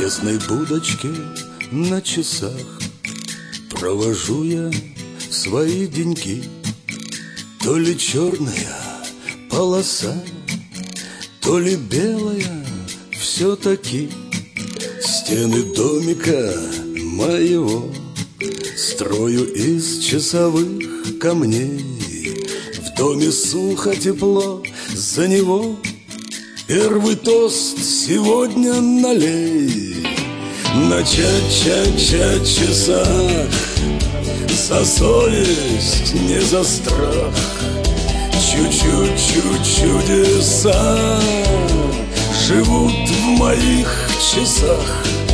тесной будочке на часах провожу я свои деньки. То ли черная полоса, то ли белая все-таки. Стены домика моего строю из часовых камней. В доме сухо, тепло, за него первый тост сегодня налей. На часах за совесть, не за страх. Чуть-чуть чудеса живут в моих часах.